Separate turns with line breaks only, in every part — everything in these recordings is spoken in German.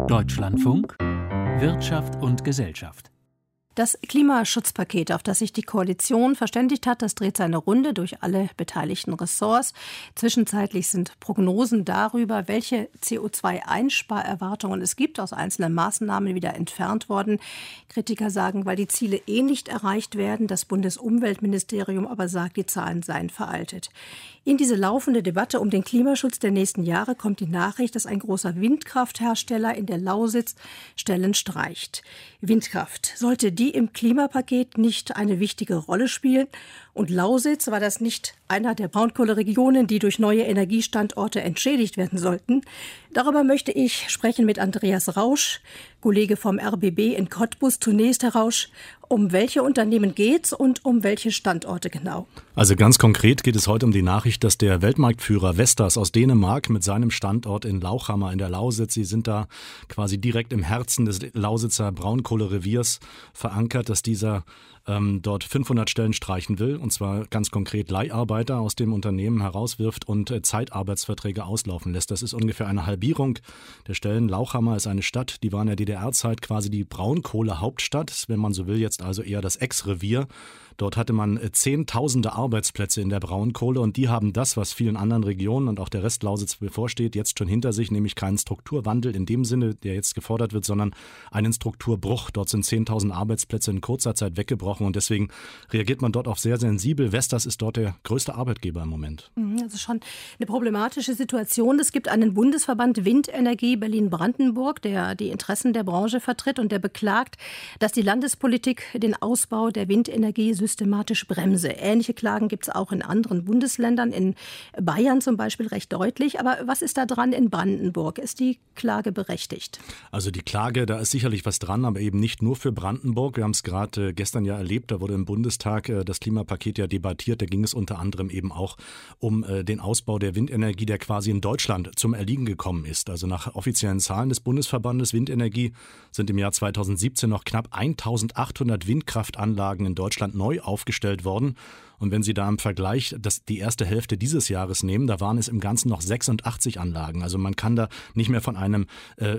Deutschlandfunk Wirtschaft und Gesellschaft.
Das Klimaschutzpaket, auf das sich die Koalition verständigt hat, das dreht seine Runde durch alle beteiligten Ressorts. Zwischenzeitlich sind Prognosen darüber, welche CO2-Einsparerwartungen es gibt, aus einzelnen Maßnahmen wieder entfernt worden. Kritiker sagen, weil die Ziele nicht erreicht werden. Das Bundesumweltministerium aber sagt, die Zahlen seien veraltet. In diese laufende Debatte um den Klimaschutz der nächsten Jahre kommt die Nachricht, dass ein großer Windkrafthersteller in der Lausitz Stellen streicht. Windkraft, sollte die im Klimapaket nicht eine wichtige Rolle spielen? Und Lausitz, war das nicht einer der Braunkohleregionen, die durch neue Energiestandorte entschädigt werden sollten? Darüber möchte ich sprechen mit Andreas Rausch, Kollege vom RBB in Cottbus. Zunächst, Herr Rausch, um welche Unternehmen geht's und um welche Standorte genau?
Also ganz konkret geht es heute um die Nachricht, dass der Weltmarktführer Vestas aus Dänemark mit seinem Standort in Lauchhammer in der Lausitz, sie sind da quasi direkt im Herzen des Lausitzer Braunkohlereviers verankert, dass dieser dort 500 Stellen streichen will, und zwar ganz konkret Leiharbeiter aus dem Unternehmen herauswirft und Zeitarbeitsverträge auslaufen lässt. Das ist ungefähr eine Halbierung der Stellen. Lauchhammer ist eine Stadt, die war in der DDR-Zeit quasi die Braunkohle-Hauptstadt, wenn man so will, jetzt also eher das Ex-Revier. Dort hatte man Zehntausende Arbeitsplätze in der Braunkohle und die haben das, was vielen anderen Regionen und auch der Rest Lausitz bevorsteht, jetzt schon hinter sich, nämlich keinen Strukturwandel in dem Sinne, der jetzt gefordert wird, sondern einen Strukturbruch. Dort sind 10.000 Arbeitsplätze in kurzer Zeit weggebrochen und deswegen reagiert man dort auch sehr sensibel. Vestas ist dort der größte Arbeitgeber im Moment.
Also schon eine problematische Situation. Es gibt einen Bundesverband Windenergie Berlin-Brandenburg, der die Interessen der Branche vertritt und der beklagt, dass die Landespolitik den Ausbau der Windenergie systematisch bremse. Ähnliche Klagen gibt es auch in anderen Bundesländern, in Bayern zum Beispiel recht deutlich. Aber was ist da dran in Brandenburg? Ist die Klage berechtigt?
Also die Klage, da ist sicherlich was dran, aber eben nicht nur für Brandenburg. Wir haben es gerade gestern ja erlebt, da wurde im Bundestag das Klimapaket ja debattiert. Da ging es unter anderem eben auch um den Ausbau der Windenergie, der quasi in Deutschland zum Erliegen gekommen ist. Also nach offiziellen Zahlen des Bundesverbandes Windenergie sind im Jahr 2017 noch knapp 1.800 Windkraftanlagen in Deutschland neu aufgestellt worden. Und wenn Sie da im Vergleich die erste Hälfte dieses Jahres nehmen, da waren es im Ganzen noch 86 Anlagen. Also man kann da nicht mehr von einer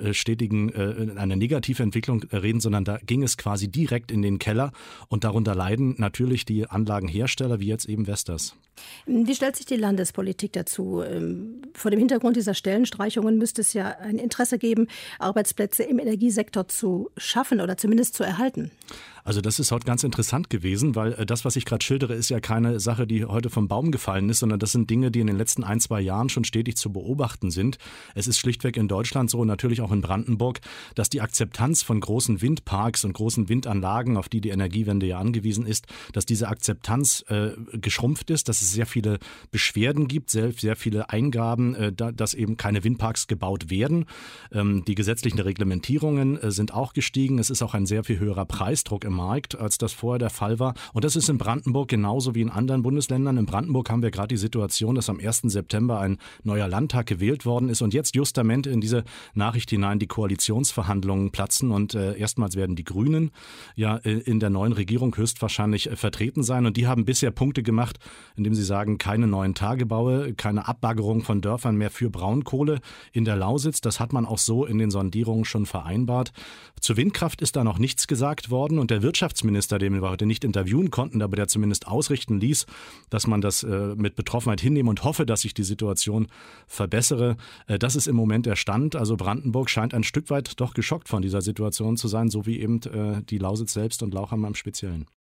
Negativentwicklung reden, sondern da ging es quasi direkt in den Keller. Und darunter leiden natürlich die Anlagenhersteller, wie jetzt eben Vestas.
Wie stellt sich die Landespolitik dazu? Vor dem Hintergrund dieser Stellenstreichungen müsste es ja ein Interesse geben, Arbeitsplätze im Energiesektor zu schaffen oder zumindest zu erhalten.
Also das ist heute ganz interessant gewesen, weil das, was ich gerade schildere, ist ja keine Sache, die heute vom Baum gefallen ist, sondern das sind Dinge, die in den letzten 1-2 Jahren schon stetig zu beobachten sind. Es ist schlichtweg in Deutschland so, natürlich auch in Brandenburg, dass die Akzeptanz von großen Windparks und großen Windanlagen, auf die die Energiewende ja angewiesen ist, dass diese Akzeptanz geschrumpft ist, dass es sehr viele Beschwerden gibt, sehr viele Eingaben, dass eben keine Windparks gebaut werden. Die gesetzlichen Reglementierungen sind auch gestiegen. Es ist auch ein sehr viel höherer Preisdruck im Markt, als das vorher der Fall war. Und das ist in Brandenburg genauso wie in anderen Bundesländern. In Brandenburg haben wir gerade die Situation, dass am 1. September ein neuer Landtag gewählt worden ist und jetzt justament in diese Nachricht hinein die Koalitionsverhandlungen platzen und erstmals werden die Grünen ja in der neuen Regierung höchstwahrscheinlich vertreten sein. Und die haben bisher Punkte gemacht, indem sie sagen, keine neuen Tagebaue, keine Abbaggerung von Dörfern mehr für Braunkohle in der Lausitz. Das hat man auch so in den Sondierungen schon vereinbart. Zur Windkraft ist da noch nichts gesagt worden und der Wirtschaftsminister, den wir heute nicht interviewen konnten, aber der zumindest ausrichten ließ, dass man das mit Betroffenheit hinnehmen und hoffe, dass sich die Situation verbessere. Das ist im Moment der Stand. Also Brandenburg scheint ein Stück weit doch geschockt von dieser Situation zu sein, so wie eben die Lausitz selbst und Lauchhammer im Speziellen.